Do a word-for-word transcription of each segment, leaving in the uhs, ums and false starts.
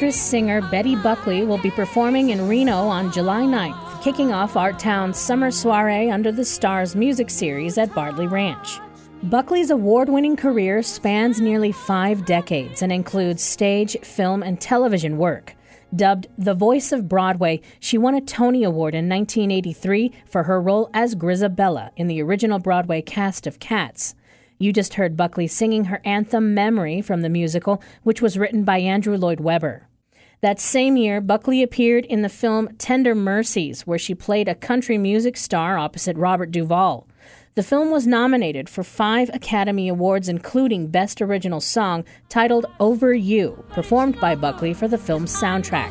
actress-singer Betty Buckley will be performing in Reno on July ninth, kicking off Art Town's Summer Soiree Under the Stars music series at Bardley Ranch. Buckley's award-winning career spans nearly five decades and includes stage, film, and television work. Dubbed the Voice of Broadway, she won a Tony Award in nineteen eighty-three for her role as Grizabella in the original Broadway cast of Cats. You just heard Buckley singing her anthem Memory from the musical, which was written by Andrew Lloyd Webber. That same year, Buckley appeared in the film Tender Mercies, where she played a country music star opposite Robert Duvall. The film was nominated for five Academy Awards, including Best Original Song, titled Over You, performed by Buckley for the film's soundtrack.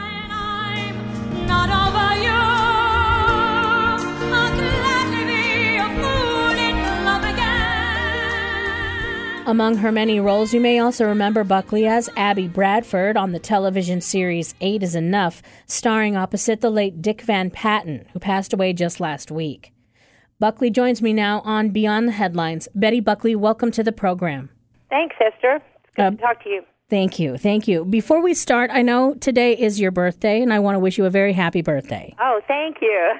Among her many roles, you may also remember Buckley as Abby Bradford on the television series Eight is Enough, starring opposite the late Dick Van Patten, who passed away just last week. Buckley joins me now on Beyond the Headlines. Betty Buckley, welcome to the program. Thanks, Esther. It's good uh, to talk to you. Thank you. Thank you. Before we start, I know today is your birthday, and I want to wish you a very happy birthday. Oh, thank you.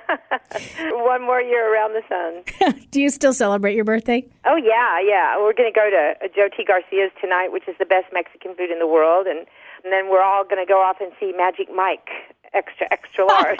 One more year around the sun. Do you still celebrate your birthday? Oh, yeah, yeah. We're going to go to Joe T. Garcia's tonight, which is the best Mexican food in the world, and, and then we're all going to go off and see Magic Mike, extra, extra large.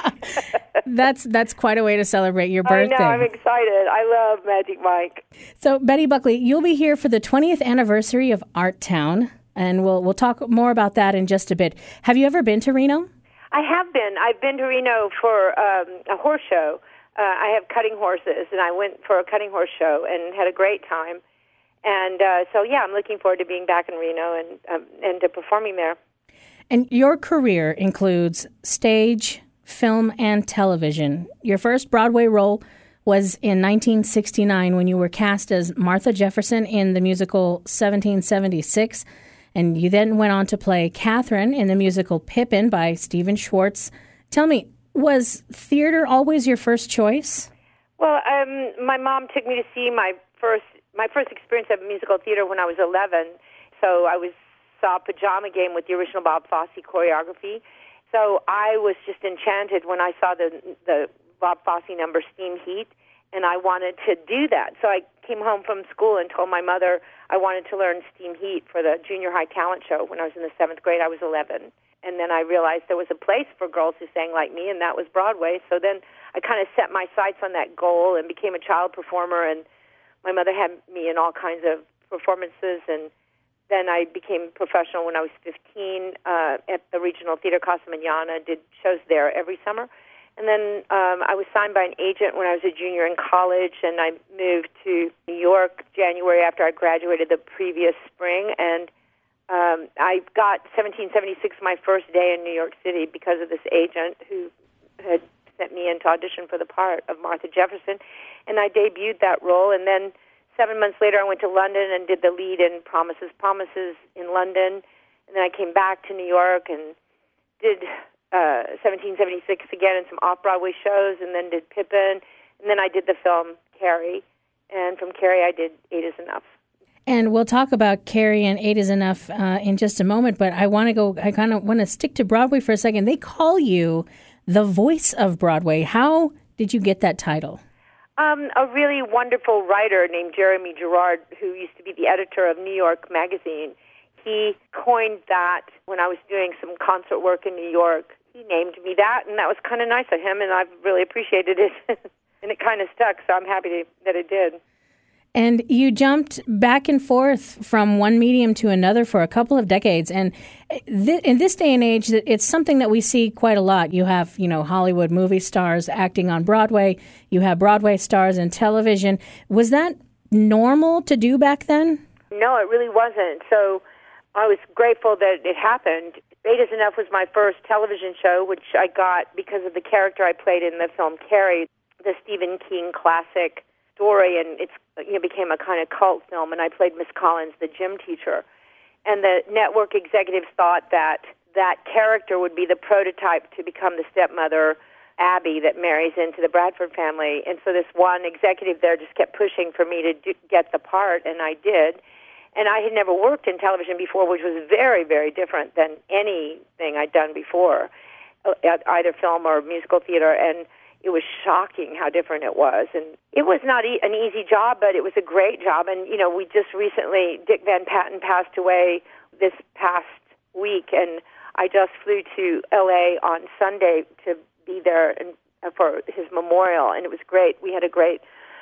that's that's quite a way to celebrate your birthday. I know, I'm excited. I love Magic Mike. So, Betty Buckley, you'll be here for the twentieth anniversary of Art Town, and we'll we'll talk more about that in just a bit. Have you ever been to Reno? I have been. I've been to Reno for um, a horse show. Uh, I have cutting horses, and I went for a cutting horse show and had a great time. And uh, so, yeah, I'm looking forward to being back in Reno and um, and to performing there. And your career includes stage, film, and television. Your first Broadway role was in nineteen sixty-nine when you were cast as Martha Jefferson in the musical seventeen seventy-six, and you then went on to play Catherine in the musical Pippin by Stephen Schwartz. Tell me, was theater always your first choice? Well, um, my mom took me to see my first my first experience of musical theater when I was eleven, so I was saw Pajama Game with the original Bob Fosse choreography. So I was just enchanted when I saw the the Bob Fosse number Steam Heat, and I wanted to do that. So I came home from school and told my mother I wanted to learn Steam Heat for the junior high talent show. When I was in the seventh grade, I was eleven. And then I realized there was a place for girls who sang like me, and that was Broadway. So then I kind of set my sights on that goal and became a child performer, and my mother had me in all kinds of performances, and then I became professional when I was fifteen uh, at the Regional Theater Casa Mañana, did shows there every summer. And then um, I was signed by an agent when I was a junior in college, and I moved to New York January after I graduated the previous spring. And um, I got seventeen seventy-six my first day in New York City because of this agent who had sent me in to audition for the part of Martha Jefferson. And I debuted that role, and then Seven months later, I went to London and did the lead in Promises, Promises in London. And then I came back to New York and did uh, seventeen seventy-six again and some off-Broadway shows, and then did Pippin. And then I did the film Carrie. And from Carrie, I did Eight is Enough. And we'll talk about Carrie and Eight is Enough uh, in just a moment, but I want to go, I kind of want to stick to Broadway for a second. They call you the voice of Broadway. How did you get that title? Um, a really wonderful writer named Jeremy Gerard, who used to be the editor of New York Magazine. He coined that when I was doing some concert work in New York. He named me that, and that was kind of nice of him, and I've really appreciated it. And it kind of stuck, so I'm happy to, that it did. And you jumped back and forth from one medium to another for a couple of decades. And th- in this day and age, it's something that we see quite a lot. You have, you know, Hollywood movie stars acting on Broadway. You have Broadway stars in television. Was that normal to do back then? No, it really wasn't. So I was grateful that it happened. Eight is Enough was my first television show, which I got because of the character I played in the film Carrie, the Stephen King classic story, and it's you know became a kind of cult film, and I played Miss Collins, the gym teacher. And the network executives thought that that character would be the prototype to become the stepmother, Abby, that marries into the Bradford family. And so this one executive there just kept pushing for me to do, get the part, and I did. And I had never worked in television before, which was very, very different than anything I'd done before, at either film or musical theater. And it was shocking how different it was. And it was not e- an easy job, but it was a great job. And, you know, we just recently, Dick Van Patten passed away this past week, and I just flew to L A on Sunday to be there and, uh, for his memorial, and it was great. We had a great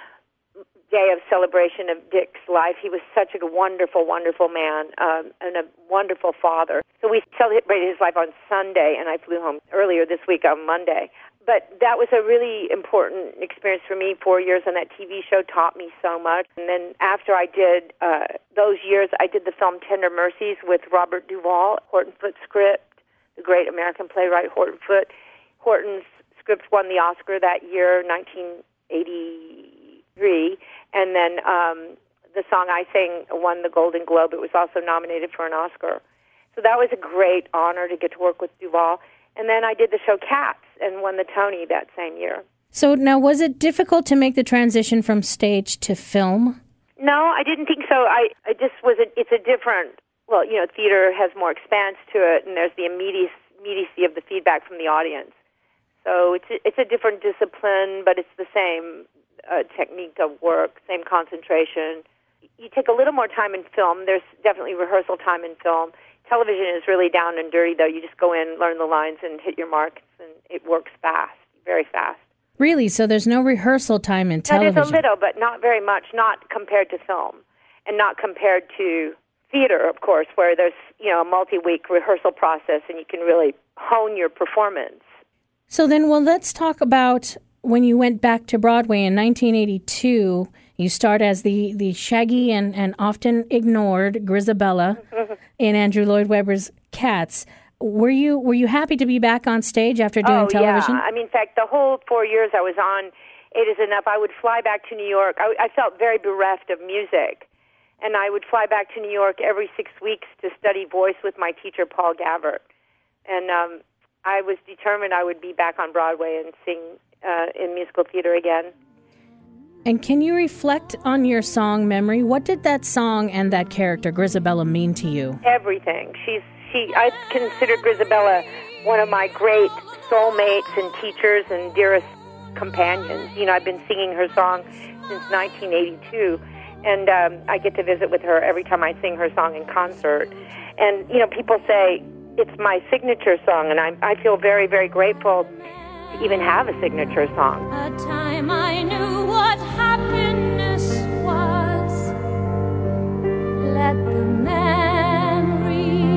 day of celebration of Dick's life. He was such a wonderful, wonderful man, um, and a wonderful father. So we celebrated his life on Sunday, and I flew home earlier this week on Monday. But that was a really important experience for me. Four years on that T V show taught me so much. And then after I did uh, those years, I did the film Tender Mercies with Robert Duvall, Horton Foote script, the great American playwright Horton Foote. Horton's script won the Oscar that year, nineteen eighty-three. And then um, the song I sang won the Golden Globe. It was also nominated for an Oscar. So that was a great honor to get to work with Duvall. And then I did the show Cats and won the Tony that same year. So now, was it difficult to make the transition from stage to film? No, I didn't think so. I, I just was, a, it's a different, well, you know, theater has more expanse to it, and there's the immediacy, immediacy of the feedback from the audience. So it's a, it's a different discipline, but it's the same uh, technique of work, same concentration. You take a little more time in film. There's definitely rehearsal time in film. Television is really down and dirty, though. You just go in, learn the lines, and hit your marks, and it works fast, very fast. Really? So there's no rehearsal time in television? There's a little, but not very much, not compared to film, and not compared to theater, of course, where there's, you know, a multi-week rehearsal process, and you can really hone your performance. So then, well, let's talk about when you went back to Broadway in nineteen eighty-two. You start as the, the shaggy and, and often ignored Grizabella in Andrew Lloyd Webber's Cats. Were you were you happy to be back on stage after doing oh, television? Yeah. I mean, in fact, the whole four years I was on It Is Enough, I would fly back to New York. I, I felt very bereft of music. And I would fly back to New York every six weeks to study voice with my teacher, Paul Gavert. And um, I was determined I would be back on Broadway and sing uh, in musical theater again. And can you reflect on your song Memory? What did that song and that character, Grizabella, mean to you? Everything. She's she. I consider Grizabella one of my great soulmates and teachers and dearest companions. You know, I've been singing her song since nineteen eighty-two, and um, I get to visit with her every time I sing her song in concert. And, you know, people say it's my signature song, and I, I feel very, very grateful to even have a signature song. A time I knew what happiness was. Let the memory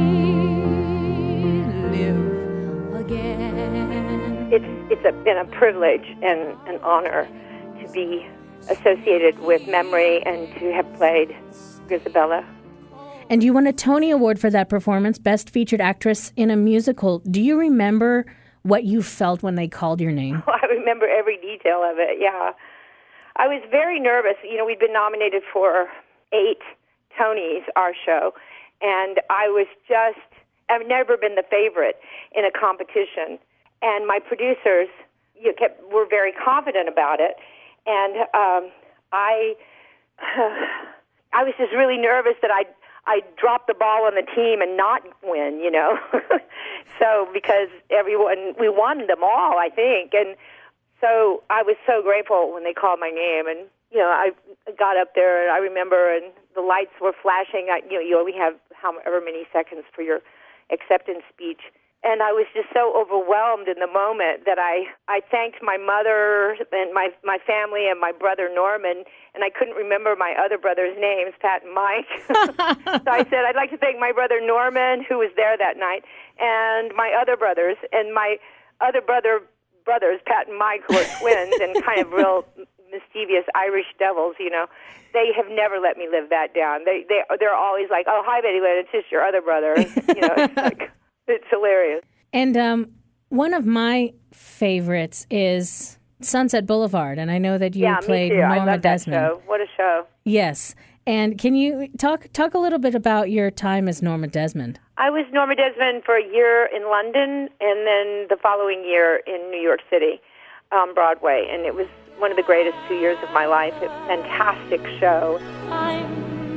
live again. It's it's a, been a privilege and an honor to be associated with Memory and to have played Grizabella. And you won a Tony Award for that performance, Best Featured Actress in a Musical. Do you remember what you felt when they called your name? Oh, I remember every detail of it, yeah. I was very nervous. You know, we'd been nominated for eight Tonys, our show, and I was just, I've never been the favorite in a competition. And my producers you know, kept, were very confident about it. And um, I, I was just really nervous that I'd, I dropped the ball on the team and not win, you know. So because everyone, we won them all, I think. And so I was so grateful when they called my name. And, you know, I got up there and I remember and the lights were flashing. I, you know, you only have however many seconds for your acceptance speech. And I was just so overwhelmed in the moment that I, I thanked my mother and my my family and my brother Norman, and I couldn't remember my other brothers' names, Pat and Mike. So I said, I'd like to thank my brother Norman, who was there that night, and my other brothers, and my other brother brothers, Pat and Mike, who are twins and kind of real mischievous Irish devils, you know. They have never let me live that down. They, they, they're always like, oh, hi, Betty Lynn, it's just your other brother. You know, it's like... It's hilarious. And um, one of my favorites is Sunset Boulevard, and I know that you yeah, played me too. Norma I love Desmond. That show. What a show. Yes. And can you talk talk a little bit about your time as Norma Desmond? I was Norma Desmond for a year in London, and then the following year in New York City on Broadway, and it was one of the greatest two years of my life. It was a fantastic show. I'm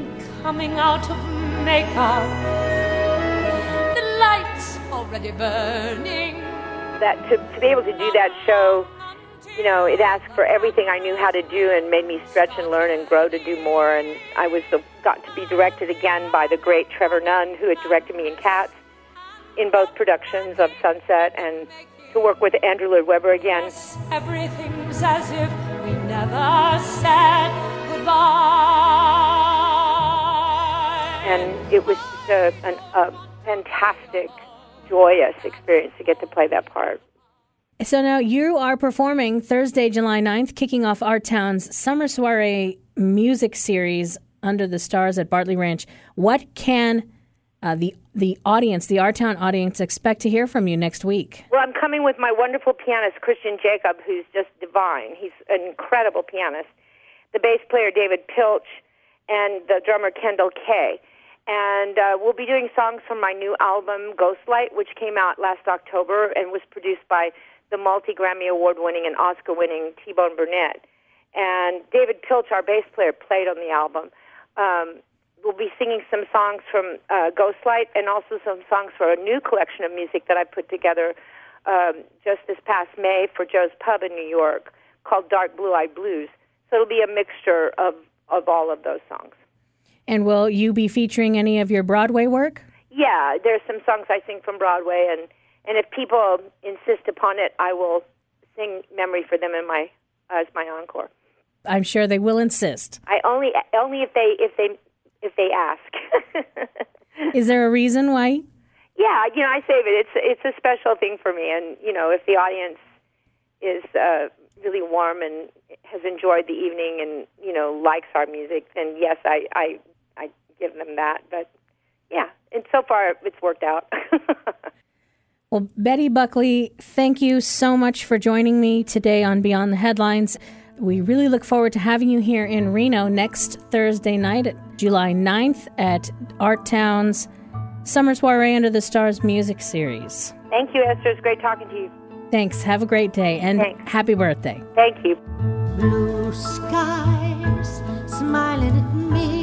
coming out of makeup. The lights already burning. That to, to be able to do that show, you know, it asked for everything I knew how to do and made me stretch and learn and grow to do more. And I was the, got to be directed again by the great Trevor Nunn, who had directed me in Cats, in both productions of Sunset, and to work with Andrew Lloyd Webber again. Everything's as if we never said goodbye. And it was just a, an, a fantastic, joyous experience to get to play that part. So now you are performing Thursday, July ninth, kicking off Art Town's Summer Soiree music series Under the Stars at Bartley Ranch. What can uh, the the audience, the Art Town audience, expect to hear from you next week? Well, I'm coming with my wonderful pianist, Christian Jacob, who's just divine. He's an incredible pianist. The bass player, David Pilch, and the drummer, Kendall Kay. And uh, we'll be doing songs from my new album, Ghostlight, which came out last October and was produced by the multi-Grammy Award-winning and Oscar-winning T-Bone Burnett. And David Pilch, our bass player, played on the album. Um, we'll be singing some songs from uh, Ghostlight and also some songs for a new collection of music that I put together um, just this past May for Joe's Pub in New York called Dark Blue-Eyed Blues. So it'll be a mixture of, of all of those songs. And will you be featuring any of your Broadway work? Yeah, there's some songs I sing from Broadway, and And if people insist upon it, I will sing Memory for them in my as my encore. I'm sure they will insist. I only only if they if they if they ask. Is there a reason why? Yeah, you know, I save it. It's it's a special thing for me, and you know, if the audience is uh, really warm and has enjoyed the evening, and you know, likes our music, then yes, I I, I give them that. But yeah, and so far it's worked out. Well, Betty Buckley, thank you so much for joining me today on Beyond the Headlines. We really look forward to having you here in Reno next Thursday night, July ninth, at Art Town's Summer Soiree Under the Stars music series. Thank you, Esther. It's great talking to you. Thanks. Have a great day, and Thanks. Happy birthday. Thank you. Blue skies smiling at me,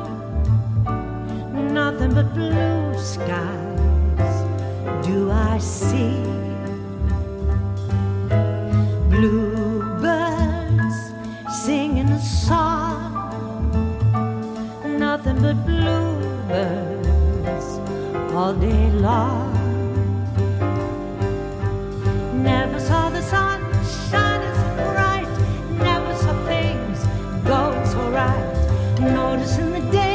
nothing but blue skies do I see. Bluebirds singing a song, nothing but bluebirds all day long. Never saw the sun shining so bright, never saw things go so right. Noticing the day